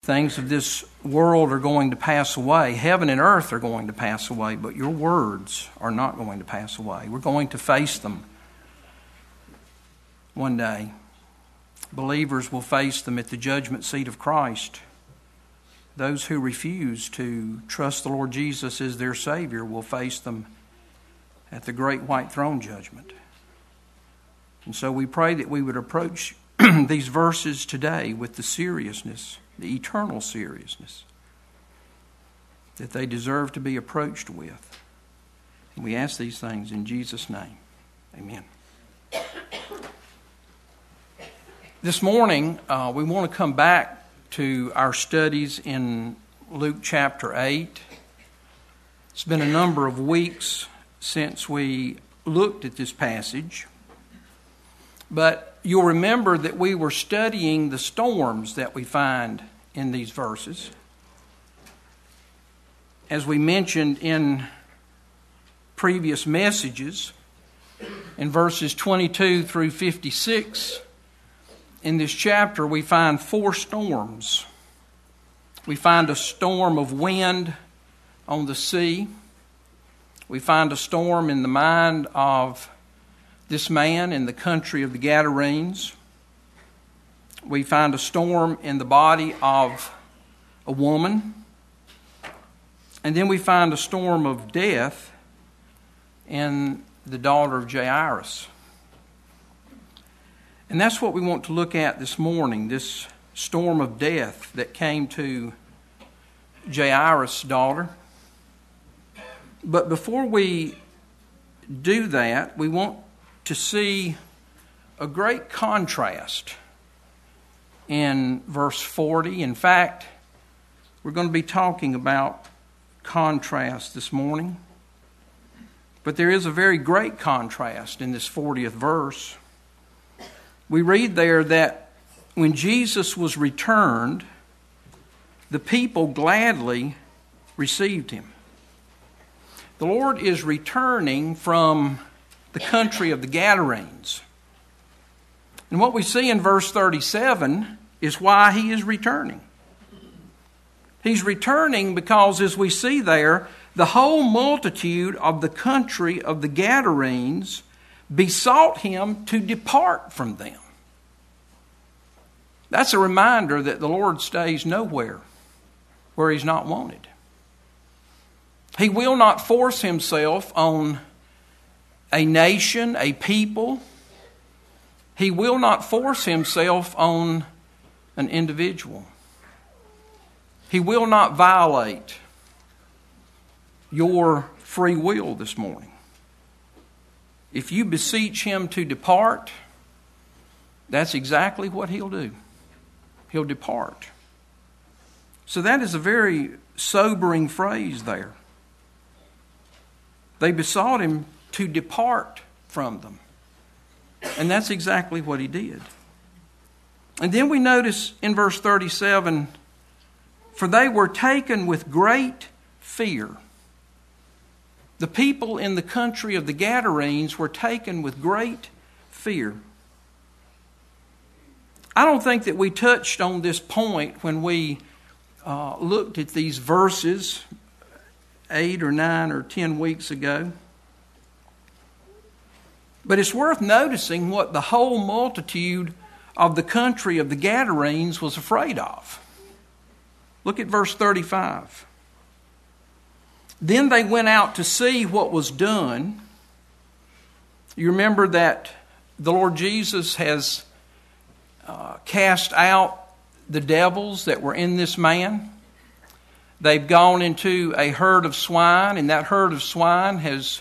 Things of this world are going to pass away. Heaven and earth are going to pass away, but your words are not going to pass away. We're going to face them one day. Believers will face them at the judgment seat of Christ. Those who refuse to trust the Lord Jesus as their Savior will face them at the great white throne judgment. And so we pray that we would approach these verses today with the seriousness, the eternal seriousness that they deserve to be approached with. And we ask these things in Jesus' name. Amen. This morning, we want to come back to our studies in Luke chapter 8. It's been a number of weeks since we looked at this passage. But you'll remember that we were studying the storms that we find in these verses. As we mentioned in previous messages, in verses 22 through 56, in this chapter we find 4 storms. We find a storm of wind on the sea. We find a storm in the mind of this man in the country of the Gadarenes. We find a storm in the body of a woman. And then we find a storm of death in the daughter of Jairus. And that's what we want to look at this morning, this storm of death that came to Jairus' daughter. But before we do that, we want to see a great contrast in verse 40. In fact, we're going to be talking about contrast this morning. But there is a very great contrast in this 40th verse. We read there that when Jesus was returned, the people gladly received him. The Lord is returning from the country of the Gadarenes. And what we see in verse 37 is why he is returning. He's returning because, as we see there, the whole multitude of the country of the Gadarenes besought him to depart from them. That's a reminder that the Lord stays nowhere where he's not wanted. He will not force himself on a nation, a people. He will not force himself on an individual. He will not violate your free will this morning. If you beseech him to depart, that's exactly what he'll do. He'll depart. So that is a very sobering phrase there. They besought him to depart from them. And that's exactly what he did. And then we notice in verse 37, for they were taken with great fear. The people in the country of the Gadarenes were taken with great fear. I don't think that we touched on this point when we looked at these verses 8 or 9 or 10 weeks ago. But it's worth noticing what the whole multitude of the country of the Gadarenes was afraid of. Look at verse 35. Then they went out to see what was done. You remember that the Lord Jesus has cast out the devils that were in this man. They've gone into a herd of swine, and that herd of swine has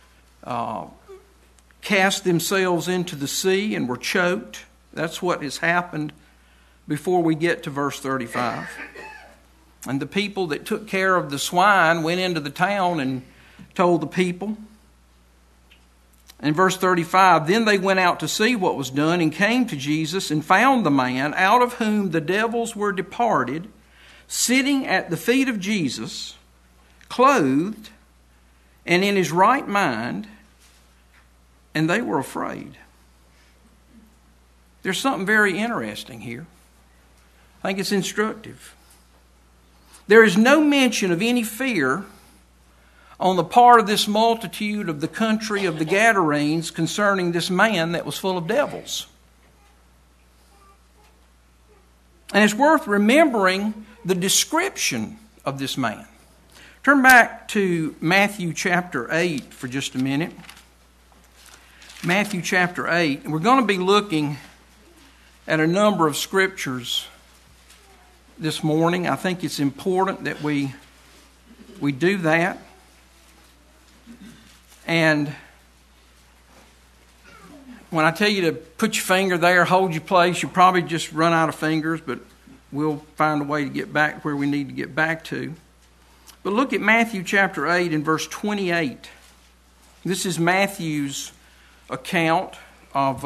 cast themselves into the sea and were choked. That's what has happened before we get to verse 35. And the people that took care of the swine went into the town and told the people. In verse 35, then they went out to see what was done and came to Jesus and found the man out of whom the devils were departed, sitting at the feet of Jesus, clothed and in his right mind, and they were afraid. There's something very interesting here. I think it's instructive. There is no mention of any fear on the part of this multitude of the country of the Gadarenes concerning this man that was full of devils. And it's worth remembering the description of this man. Turn back to Matthew chapter 8 for just a minute. Matthew chapter 8. And we're going to be looking at a number of scriptures this morning. I think it's important that we do that. And when I tell you to put your finger there, hold your place, you'll probably just run out of fingers, but we'll find a way to get back where we need to get back to. But look at Matthew chapter 8 and verse 28. This is Matthew's account of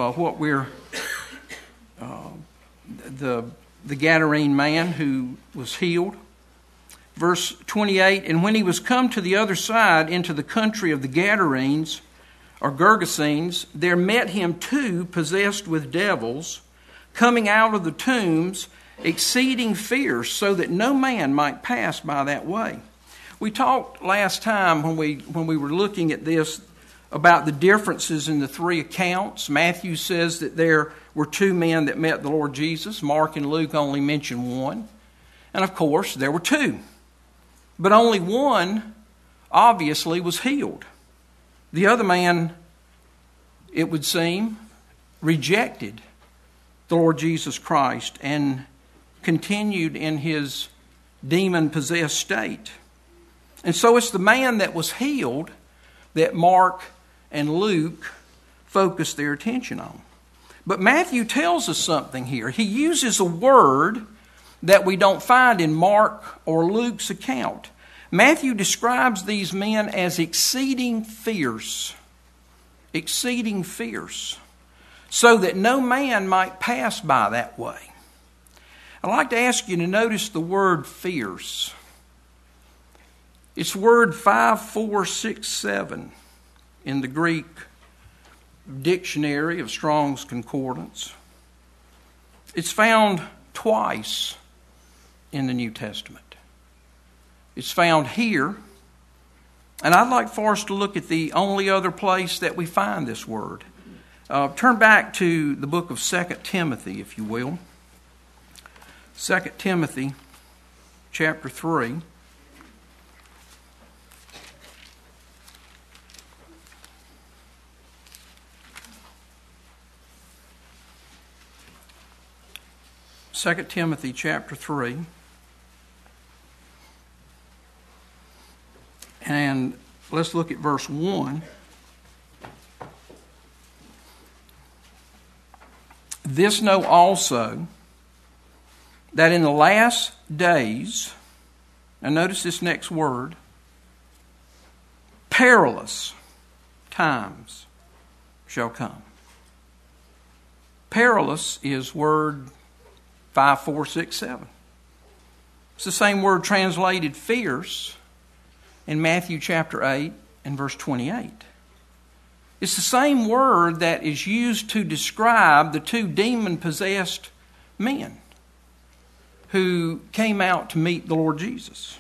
the Gadarene man who was healed. Verse 28, and when he was come to the other side into the country of the Gadarenes, or Gergesenes, there met him two possessed with devils, coming out of the tombs, exceeding fierce, so that no man might pass by that way. We talked last time when we were looking at this about the differences in the three accounts. Matthew says that there were two men that met the Lord Jesus. Mark and Luke only mention one. And of course, there were two. But only one, obviously, was healed. The other man, it would seem, rejected the Lord Jesus Christ and continued in his demon-possessed state. And so it's the man that was healed that Mark and Luke focus their attention on. But Matthew tells us something here. He uses a word that we don't find in Mark or Luke's account. Matthew describes these men as exceeding fierce, so that no man might pass by that way. I'd like to ask you to notice the word fierce. It's word 5467 in the Greek dictionary of Strong's Concordance. It's found twice in the New Testament. It's found here, and I'd like for us to look at the only other place that we find this word. Turn back to the book of 2 Timothy, if you will. 2 Timothy chapter 3. Second Timothy chapter 3. And let's look at verse 1. This know also, that in the last days, and notice this next word, perilous times shall come. Perilous is word 5467. It's the same word translated fierce in Matthew chapter 8 and verse 28. It's the same word that is used to describe the two demon-possessed men who came out to meet the Lord Jesus.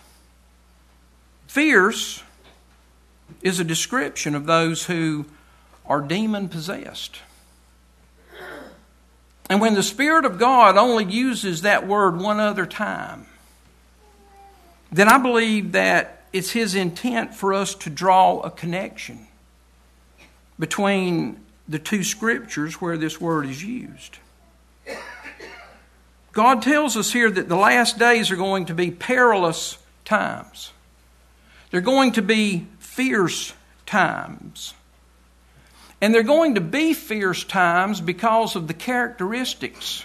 Fierce is a description of those who are demon-possessed. And when the Spirit of God only uses that word one other time, then I believe that it's His intent for us to draw a connection between the two scriptures where this word is used. God tells us here that the last days are going to be perilous times. They're going to be fierce times. And they're going to be fierce times because of the characteristics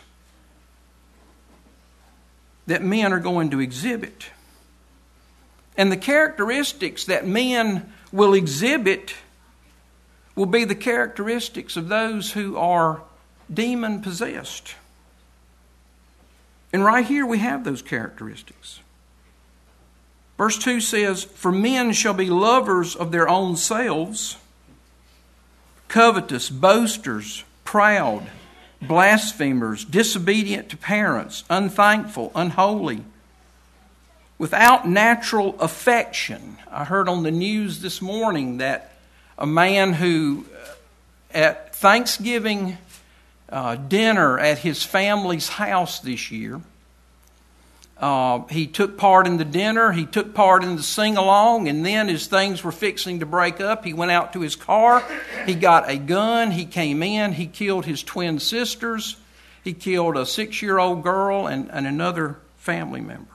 that men are going to exhibit. And the characteristics that men will exhibit will be the characteristics of those who are demon-possessed. And right here we have those characteristics. Verse 2 says, for men shall be lovers of their own selves, covetous, boasters, proud, blasphemers, disobedient to parents, unthankful, unholy, without natural affection. I heard on the news this morning that a man who, at Thanksgiving dinner at his family's house this year, he took part in the dinner, he took part in the sing-along, and then as things were fixing to break up, he went out to his car, he got a gun, he came in, he killed his twin sisters, he killed a 6-year-old girl and another family member.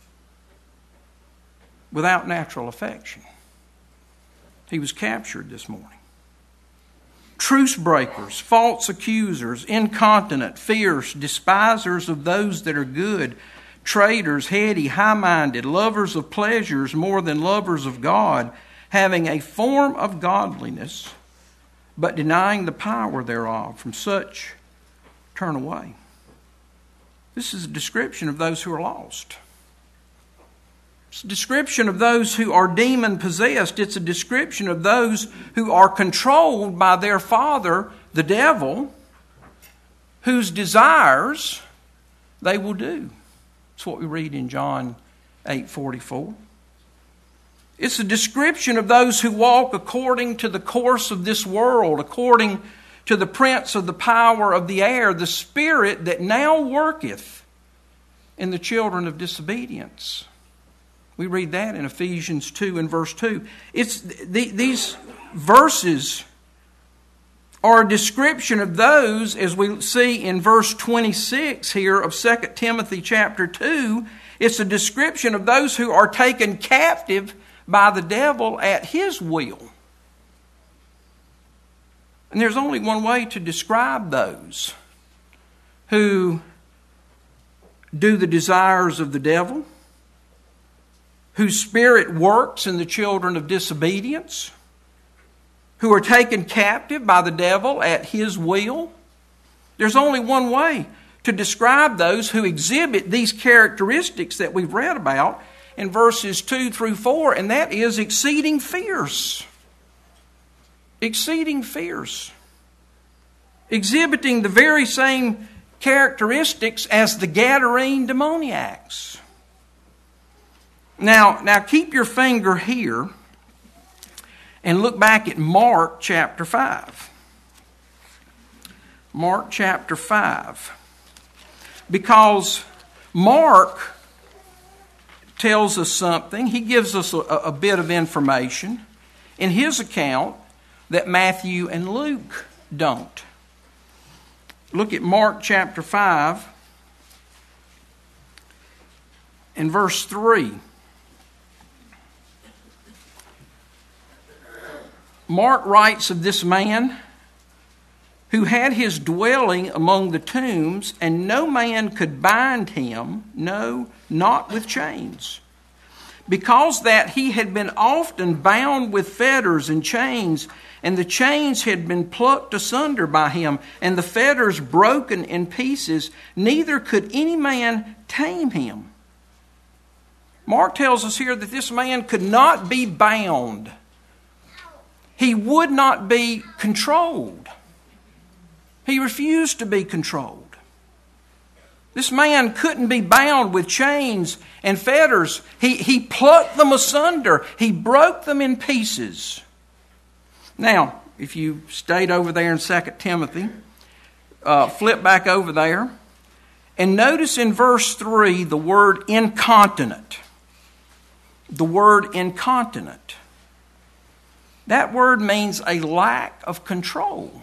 Without natural affection. He was captured this morning. Truce breakers, false accusers, incontinent, fierce, despisers of those that are good, traitors, heady, high-minded, lovers of pleasures more than lovers of God, having a form of godliness, but denying the power thereof. From such turn away. This is a description of those who are lost. It's a description of those who are demon-possessed. It's a description of those who are controlled by their father, the devil, whose desires they will do. That's what we read in John 8:44. It's a description of those who walk according to the course of this world, according to the prince of the power of the air, the spirit that now worketh in the children of disobedience. We read that in Ephesians 2 and verse 2. These verses are a description of those, as we see in verse 26 here of 2 Timothy chapter 2. It's a description of those who are taken captive by the devil at his will. And there's only one way to describe those who do the desires of the devil, whose spirit works in the children of disobedience, who are taken captive by the devil at his will. There's only one way to describe those who exhibit these characteristics that we've read about in verses 2 through 4, and that is exceeding fierce. Exceeding fierce. Exhibiting the very same characteristics as the Gadarene demoniacs. Now keep your finger here and look back at Mark chapter 5. Mark chapter 5. Because Mark tells us something. He gives us a bit of information in his account that Matthew and Luke don't. Look at Mark chapter 5 and verse 3. Mark writes of this man who had his dwelling among the tombs, and no man could bind him, no, not with chains, because that he had been often bound with fetters and chains, and the chains had been plucked asunder by him, and the fetters broken in pieces, neither could any man tame him. Mark tells us here that this man could not be bound. He would not be controlled. He refused to be controlled. This man couldn't be bound with chains and fetters. He plucked them asunder. He broke them in pieces. Now, if you stayed over there in 2 Timothy, flip back over there and notice in verse 3 the word incontinent. The word incontinent. That word means a lack of control.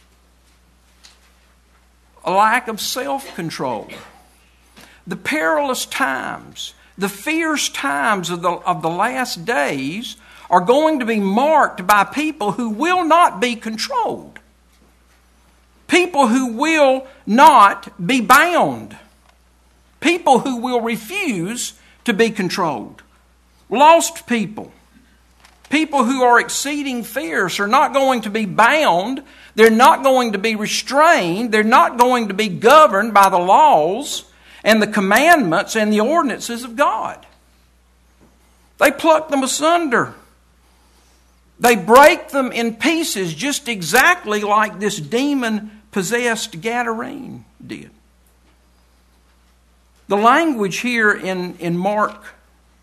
A lack of self-control. The perilous times, the fierce times of the last days are going to be marked by people who will not be controlled. People who will not be bound. People who will refuse to be controlled. Lost people. People who are exceeding fierce are not going to be bound. They're not going to be restrained. They're not going to be governed by the laws and the commandments and the ordinances of God. They pluck them asunder. They break them in pieces just exactly like this demon-possessed Gadarene did. The language here in Mark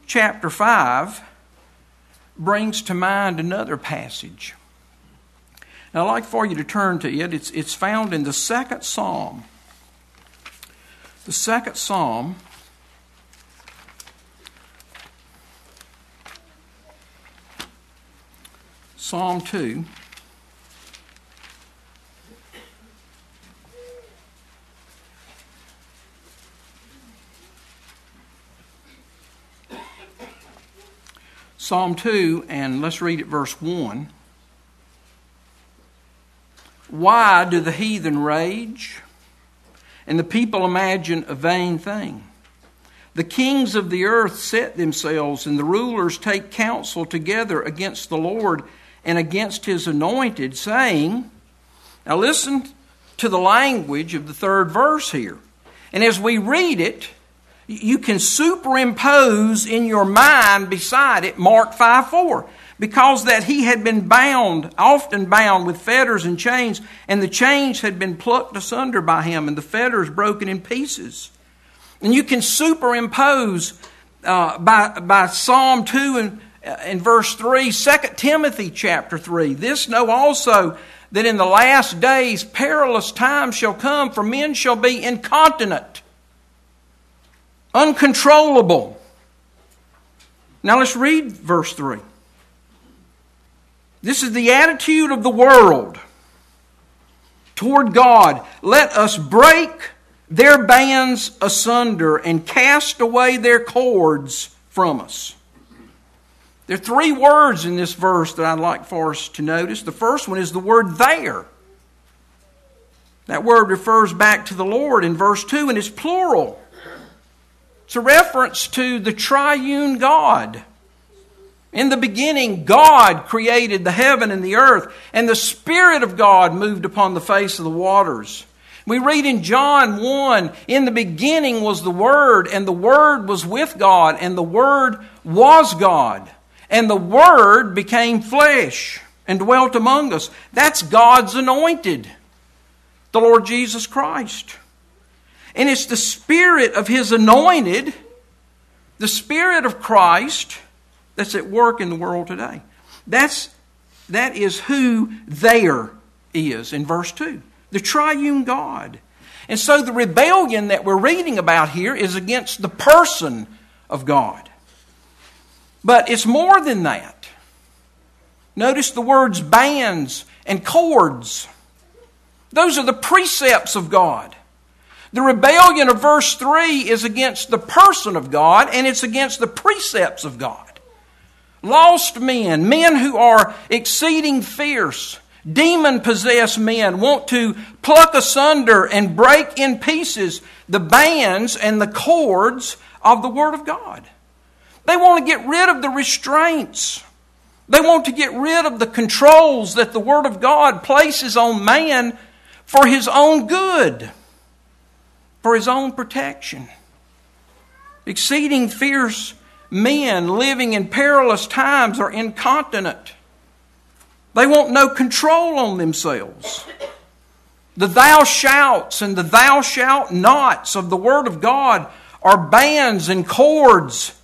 chapter 5 brings to mind another passage. Now, I'd like for you to turn to it. It's found in the second Psalm. The second Psalm, Psalm 2. Psalm 2, and let's read it, verse 1. Why do the heathen rage, and the people imagine a vain thing? The kings of the earth set themselves, and the rulers take counsel together against the Lord and against His anointed, saying, now listen to the language of the third verse here. And as we read it, you can superimpose in your mind beside it Mark 5:4. Because that he had been bound, often bound with fetters and chains, and the chains had been plucked asunder by him, and the fetters broken in pieces. And you can superimpose by Psalm 2 and verse 3, 2 Timothy chapter 3. This know also that in the last days perilous times shall come, for men shall be incontinent, uncontrollable. Now let's read verse 3. This is the attitude of the world toward God. Let us break their bands asunder and cast away their cords from us. There are three words in this verse that I'd like for us to notice. The first one is the word there. That word refers back to the Lord in verse 2, and it's plural. It's a reference to the triune God. In the beginning, God created the heaven and the earth, and the Spirit of God moved upon the face of the waters. We read in John 1, in the beginning was the Word, and the Word was with God, and the Word was God. And the Word became flesh and dwelt among us. That's God's anointed, the Lord Jesus Christ. And it's the Spirit of His anointed, the Spirit of Christ, that's at work in the world today. That is who there is in verse 2. The triune God. And so the rebellion that we're reading about here is against the person of God. But it's more than that. Notice the words bands and cords. Those are the precepts of God. The rebellion of verse 3 is against the person of God, and it's against the precepts of God. Lost men, men who are exceeding fierce, demon-possessed men want to pluck asunder and break in pieces the bands and the cords of the Word of God. They want to get rid of the restraints. They want to get rid of the controls that the Word of God places on man for his own good, for his own protection. Exceeding fierce men living in perilous times are incontinent. They want no control on themselves. The thou shalts and the thou shalt nots of the Word of God are bands and cords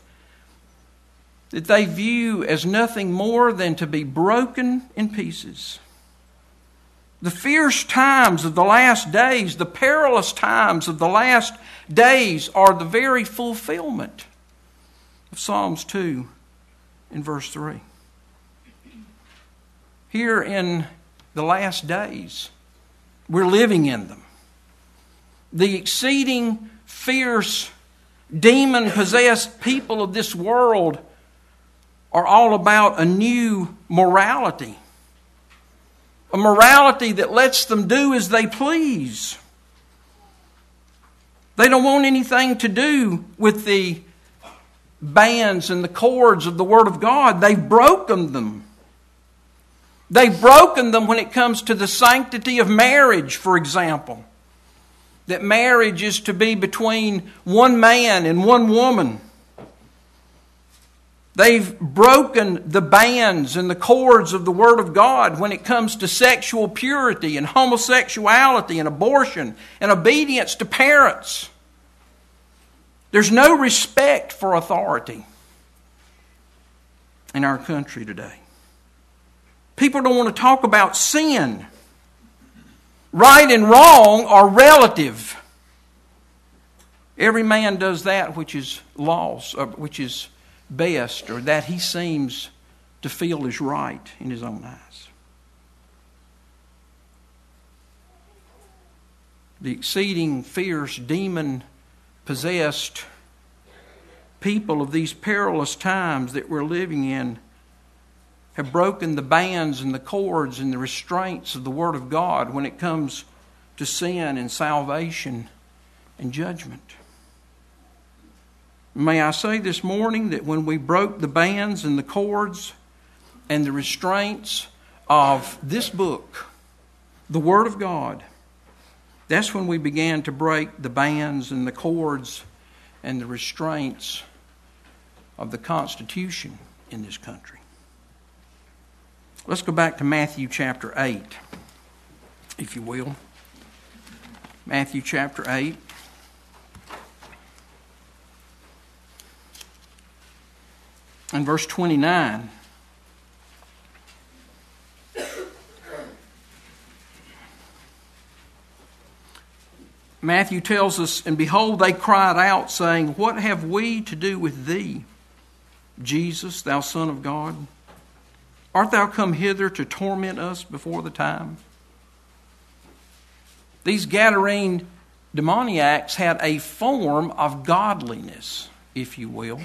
that they view as nothing more than to be broken in pieces. The fierce times of the last days, the perilous times of the last days are the very fulfillment of Psalms 2 in verse 3. Here in the last days, we're living in them. The exceeding fierce, demon-possessed people of this world are all about a new morality. A morality that lets them do as they please. They don't want anything to do with the bands and the cords of the Word of God. They've broken them. They've broken them when it comes to the sanctity of marriage, for example. That marriage is to be between one man and one woman. They've broken the bands and the cords of the Word of God when it comes to sexual purity and homosexuality and abortion and obedience to parents. There's no respect for authority. in our country today. People don't want to talk about sin. Right and wrong are relative. Every man does that which is lost, or which is best, or that he seems to feel is right in his own eyes. The exceeding fierce, demon-possessed people of these perilous times that we're living in have broken the bands and the cords and the restraints of the Word of God when it comes to sin and salvation and judgment. May I say this morning that when we broke the bands and the cords and the restraints of this book, the Word of God, that's when we began to break the bands and the cords and the restraints of the Constitution in this country. Let's go back to Matthew chapter 8, if you will. Matthew chapter 8. And verse 29. Matthew tells us, "And behold, they cried out, saying, What have we to do with thee, Jesus, thou Son of God? Art thou come hither to torment us before the time?" These Gadarene demoniacs had a form of godliness, if you will.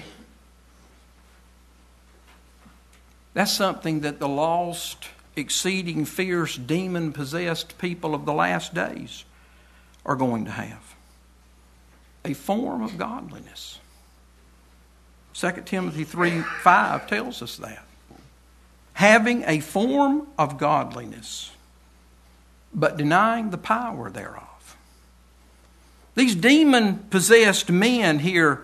That's something that the lost, exceeding fierce, demon-possessed people of the last days are going to have. A form of godliness. 2 Timothy 3:5 tells us that. Having a form of godliness, but denying the power thereof. These demon-possessed men here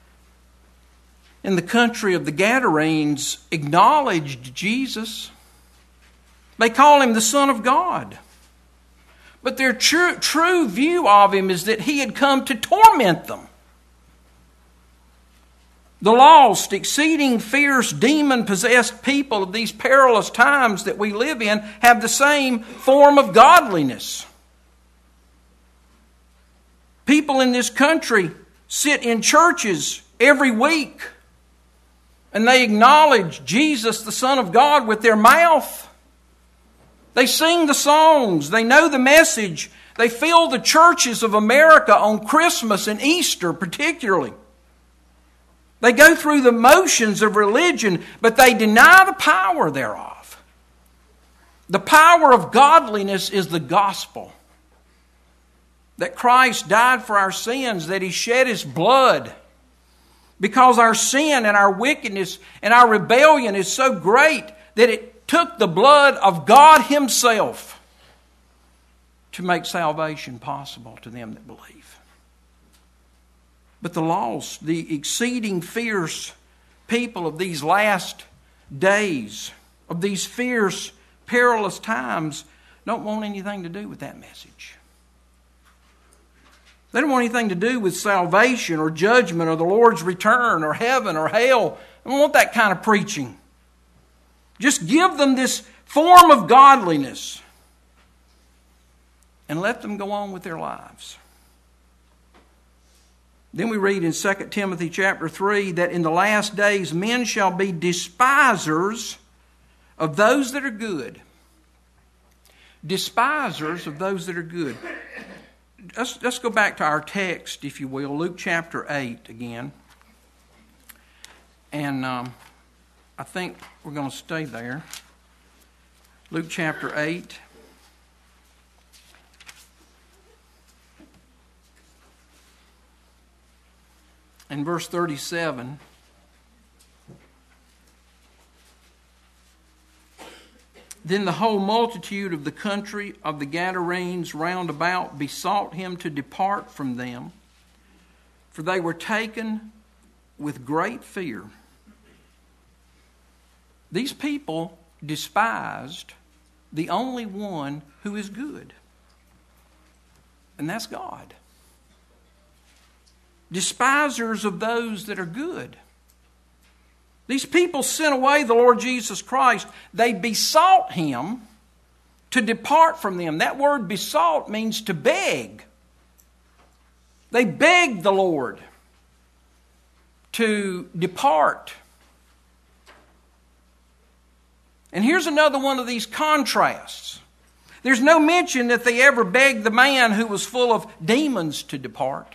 in the country of the Gadarenes acknowledged Jesus. They call him the Son of God. But their true view of him is that he had come to torment them. The lost, exceeding fierce, demon-possessed people of these perilous times that we live in have the same form of godliness. People in this country sit in churches every week and they acknowledge Jesus, the Son of God, with their mouth. They sing the songs. They know the message. They fill the churches of America on Christmas and Easter particularly. They go through the motions of religion, but they deny the power thereof. The power of godliness is the gospel. That Christ died for our sins, that He shed His blood. Because our sin and our wickedness and our rebellion is so great that it took the blood of God Himself to make salvation possible to them that believe. But the lost, the exceeding fierce people of these last days, of these fierce, perilous times, don't want anything to do with that message. They don't want anything to do with salvation or judgment or the Lord's return or heaven or hell. They don't want that kind of preaching. Just give them this form of godliness and let them go on with their lives. Then we read in 2 Timothy chapter 3 that in the last days men shall be despisers of those that are good. Despisers of those that are good. Let's go back to our text, if you will, Luke chapter 8 again. And I think we're going to stay there. Luke chapter 8. In verse 37, then the whole multitude of the country of the Gadarenes round about besought him to depart from them, for they were taken with great fear. These people despised the only one who is good, and that's God. Despisers of those that are good. These people sent away the Lord Jesus Christ. They besought Him to depart from them. That word besought means to beg. They begged the Lord to depart. And here's another one of these contrasts. There's no mention that they ever begged the man who was full of demons to depart.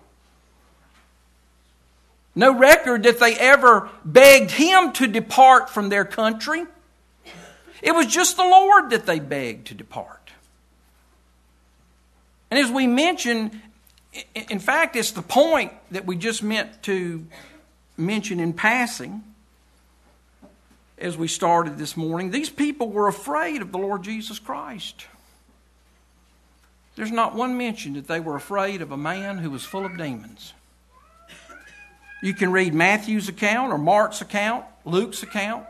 No record that they ever begged him to depart from their country. It was just the Lord that they begged to depart. And as we mentioned, in fact, it's the point that we just meant to mention in passing as we started this morning. These people were afraid of the Lord Jesus Christ. There's not one mention that they were afraid of a man who was full of demons. You can read Matthew's account or Mark's account, Luke's account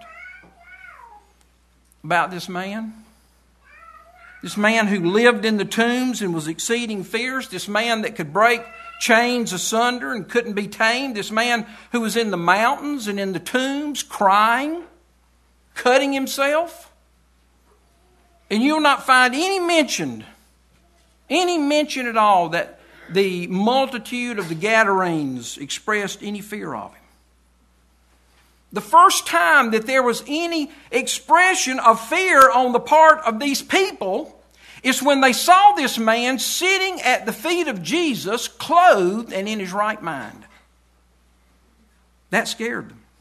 about this man. This man who lived in the tombs and was exceeding fierce. This man that could break chains asunder and couldn't be tamed. This man who was in the mountains and in the tombs crying, cutting himself. And you'll not find any mention at all that the multitude of the Gadarenes expressed any fear of him. The first time that there was any expression of fear on the part of these people is when they saw this man sitting at the feet of Jesus, clothed and in his right mind. That scared them.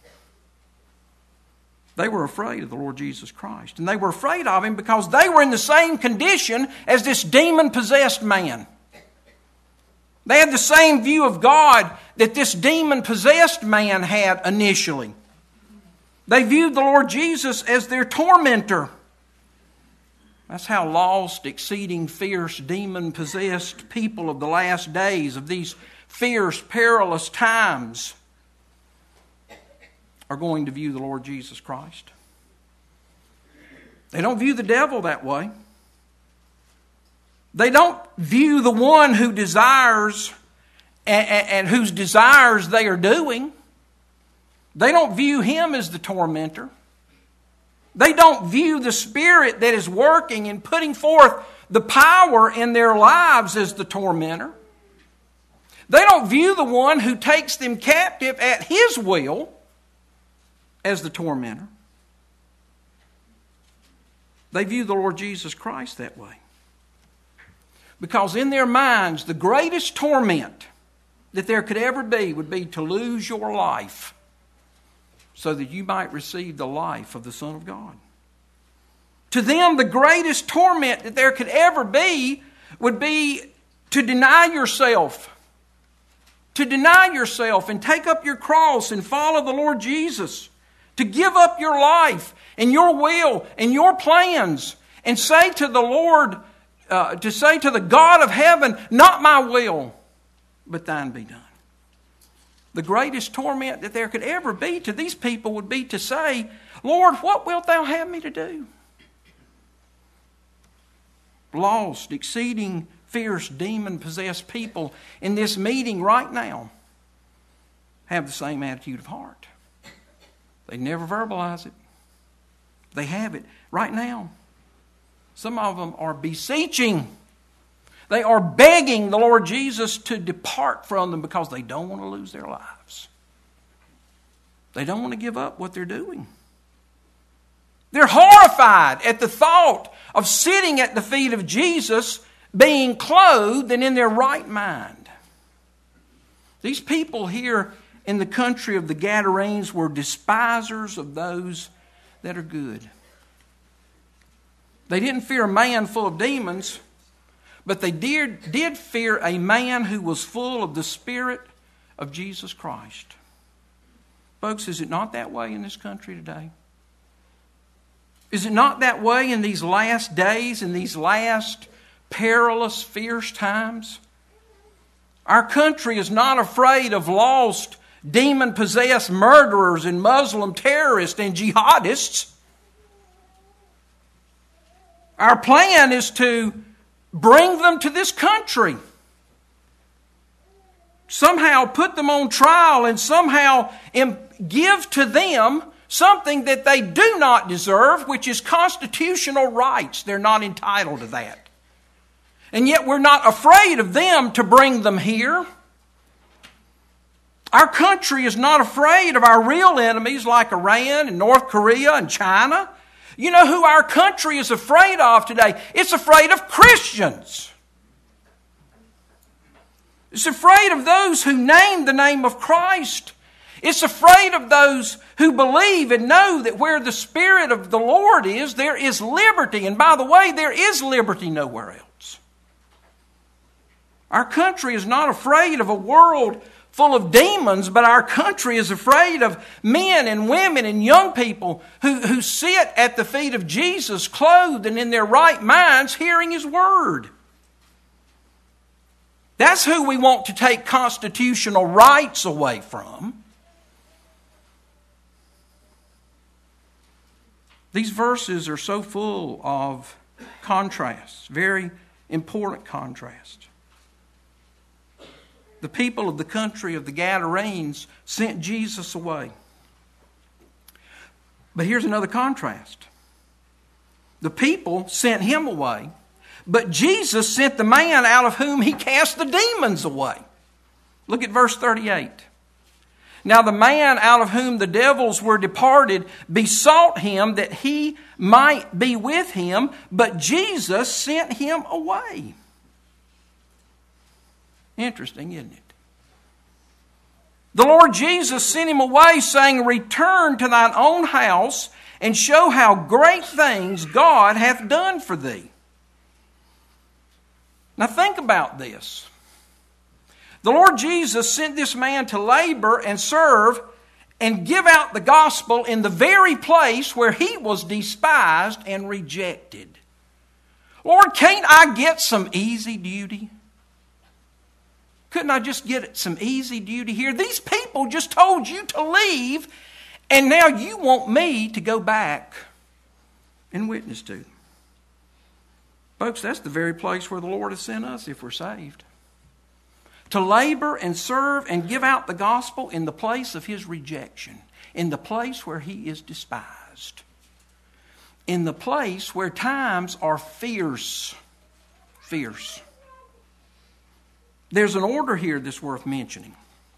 They were afraid of the Lord Jesus Christ. And they were afraid of Him because they were in the same condition as this demon-possessed man. They had the same view of God that this demon-possessed man had initially. They viewed the Lord Jesus as their tormentor. That's how lost, exceeding fierce, demon-possessed people of the last days, of these fierce, perilous times, are going to view the Lord Jesus Christ. They don't view the devil that way. They don't view the one who desires and whose desires they are doing. They don't view him as the tormentor. They don't view the Spirit that is working and putting forth the power in their lives as the tormentor. They don't view the one who takes them captive at His will as the tormentor. They view the Lord Jesus Christ that way. Because in their minds, the greatest torment that there could ever be would be to lose your life so that you might receive the life of the Son of God. To them, the greatest torment that there could ever be would be to deny yourself. To deny yourself and take up your cross and follow the Lord Jesus. To give up your life and your will and your plans and say to the Lord, to say to the God of heaven, not my will, but thine be done. The greatest torment that there could ever be to these people would be to say, Lord, what wilt thou have me to do? Lost, exceeding fierce, demon-possessed people in this meeting right now have the same attitude of heart. They never verbalize it. They have it right now. Some of them are beseeching. They are begging the Lord Jesus to depart from them because they don't want to lose their lives. They don't want to give up what they're doing. They're horrified at the thought of sitting at the feet of Jesus, being clothed and in their right mind. These people here in the country of the Gadarenes were despisers of those that are good. They didn't fear a man full of demons, but they did fear a man who was full of the Spirit of Jesus Christ. Folks, is it not that way in this country today? Is it not that way in these last days, in these last perilous, fierce times? Our country is not afraid of lost, demon-possessed murderers and Muslim terrorists and jihadists. Our plan is to bring them to this country. Somehow put them on trial and somehow give to them something that they do not deserve, which is constitutional rights. They're not entitled to that. And yet we're not afraid of them to bring them here. Our country is not afraid of our real enemies like Iran and North Korea and China. You know who our country is afraid of today? It's afraid of Christians. It's afraid of those who name the name of Christ. It's afraid of those who believe and know that where the Spirit of the Lord is, there is liberty. And by the way, there is liberty nowhere else. Our country is not afraid of a world full of demons, but our country is afraid of men and women and young people who sit at the feet of Jesus, clothed and in their right minds, hearing His Word. That's who we want to take constitutional rights away from. These verses are so full of contrasts, very important contrasts. The people of the country of the Gadarenes sent Jesus away. But here's another contrast. The people sent Him away, but Jesus sent the man out of whom He cast the demons away. Look at verse 38. Now the man out of whom the devils were departed besought Him that He might be with him, but Jesus sent him away. Interesting, isn't it? The Lord Jesus sent him away, saying, Return to thine own house, and show how great things God hath done for thee. Now think about this. The Lord Jesus sent this man to labor and serve and give out the gospel in the very place where he was despised and rejected. Lord, can't I get some easy duty? Couldn't I just get some easy duty here? These people just told you to leave, and now you want me to go back and witness to them. Folks, that's the very place where the Lord has sent us if we're saved. To labor and serve and give out the gospel in the place of His rejection, in the place where He is despised, in the place where times are fierce. Fierce. There's an order here that's worth mentioning.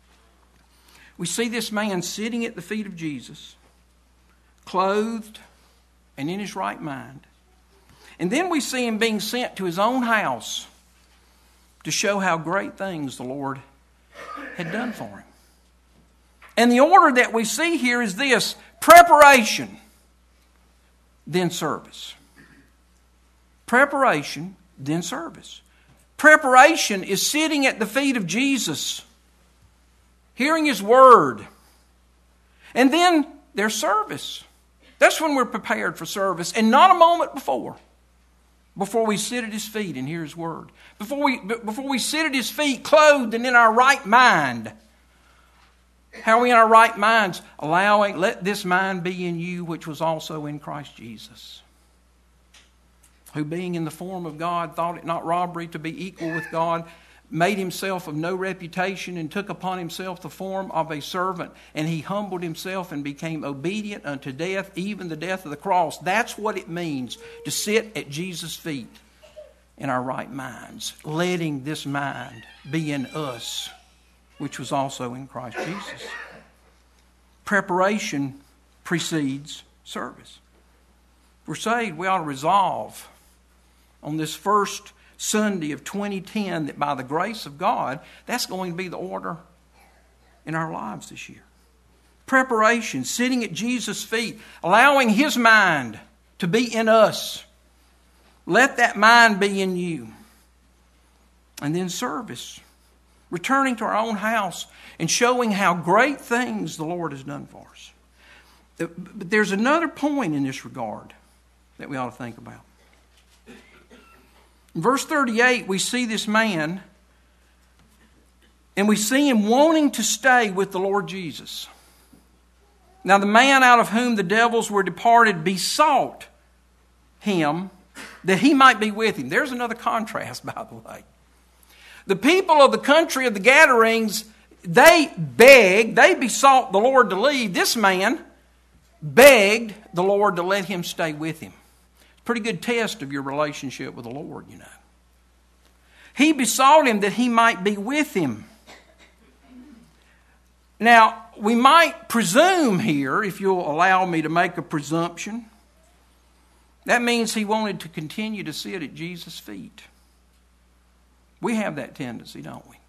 We see this man sitting at the feet of Jesus, clothed and in his right mind. And then we see him being sent to his own house to show how great things the Lord had done for him. And the order that we see here is this: preparation, then service. Preparation, then service. Preparation is sitting at the feet of Jesus, hearing His Word. And then there's service. That's when we're prepared for service, and not a moment before we sit at His feet and hear His Word. Before we sit at His feet clothed and in our right mind. How are we in our right minds? Let this mind be in you which was also in Christ Jesus, who being in the form of God thought it not robbery to be equal with God, made Himself of no reputation, and took upon Himself the form of a servant. And He humbled Himself and became obedient unto death, even the death of the cross. That's what it means to sit at Jesus' feet in our right minds, letting this mind be in us, which was also in Christ Jesus. Preparation precedes service. If we're saved, we ought to resolve on this first Sunday of 2010 that by the grace of God, that's going to be the order in our lives this year. Preparation, sitting at Jesus' feet, allowing His mind to be in us. Let that mind be in you. And then service, returning to our own house and showing how great things the Lord has done for us. But there's another point in this regard that we ought to think about. In verse 38, we see this man, and we see him wanting to stay with the Lord Jesus. Now the man out of whom the devils were departed besought him that he might be with him. There's another contrast, by the way. The people of the country of the Gadarenes they begged, they besought the Lord to leave. This man begged the Lord to let him stay with him. It's a pretty good test of your relationship with the Lord, you know. He besought him that he might be with him. Now, we might presume here, if you'll allow me to make a presumption, that means he wanted to continue to sit at Jesus' feet. We have that tendency, don't we?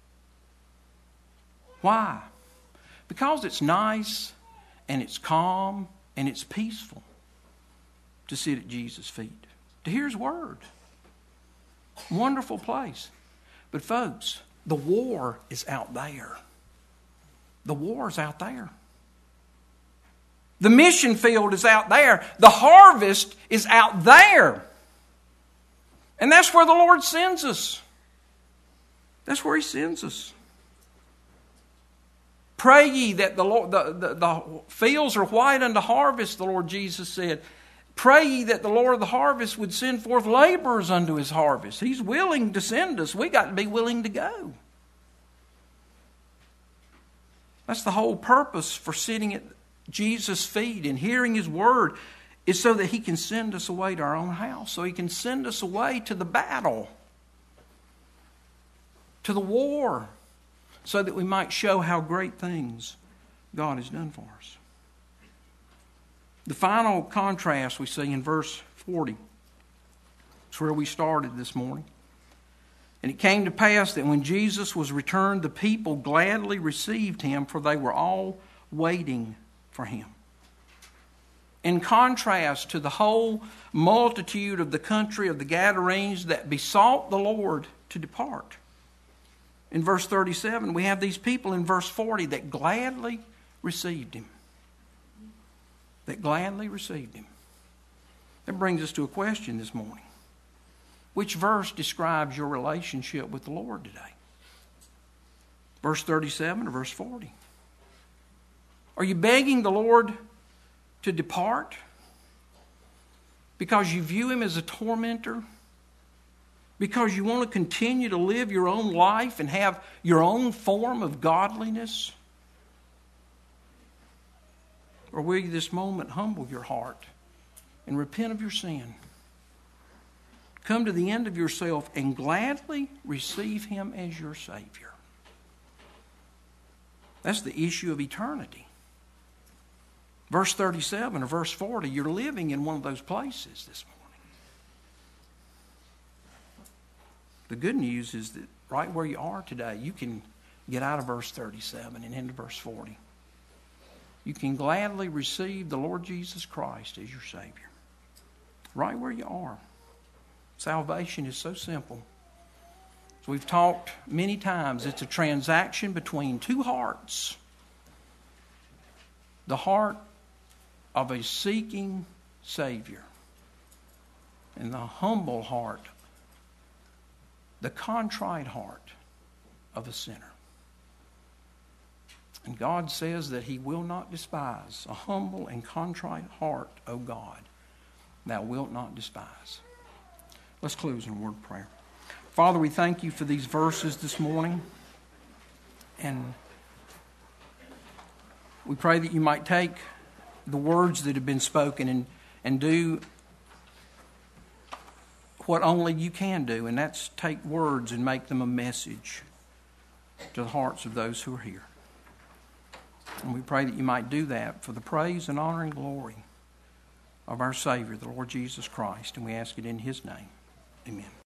Why? Because it's nice and it's calm and it's peaceful to sit at Jesus' feet, to hear His Word. Wonderful place. But folks, the war is out there. The war is out there. The mission field is out there. The harvest is out there. And that's where the Lord sends us. That's where He sends us. Pray ye that the fields are white unto harvest, the Lord Jesus said. Pray ye that the Lord of the harvest would send forth laborers unto His harvest. He's willing to send us. We got to be willing to go. That's the whole purpose for sitting at Jesus' feet and hearing His Word, is so that He can send us away to our own house. So He can send us away to the battle, to the war, so that we might show how great things God has done for us. The final contrast we see in verse 40. It's where we started this morning. And it came to pass that when Jesus was returned, the people gladly received Him, for they were all waiting for Him. In contrast to the whole multitude of the country of the Gadarenes that besought the Lord to depart. In verse 37, we have these people in verse 40 that gladly received Him. That gladly received Him. That brings us to a question this morning. Which verse describes your relationship with the Lord today? Verse 37 or verse 40? Are you begging the Lord to depart because you view Him as a tormentor? Because you want to continue to live your own life and have your own form of godliness? Or will you this moment humble your heart and repent of your sin? Come to the end of yourself and gladly receive Him as your Savior. That's the issue of eternity. Verse 37 or verse 40, you're living in one of those places this morning. The good news is that right where you are today, you can get out of verse 37 and into verse 40. You can gladly receive the Lord Jesus Christ as your Savior. Right where you are. Salvation is so simple. As we've talked many times, it's a transaction between two hearts. The heart of a seeking Savior and the humble heart, the contrite heart of a sinner. And God says that He will not despise a humble and contrite heart, O God, Thou wilt not despise. Let's close in a word of prayer. Father, we thank You for these verses this morning. And we pray that You might take the words that have been spoken and do what only You can do, and that's take words and make them a message to the hearts of those who are here. And we pray that You might do that for the praise and honor and glory of our Savior, the Lord Jesus Christ. And we ask it in His name. Amen.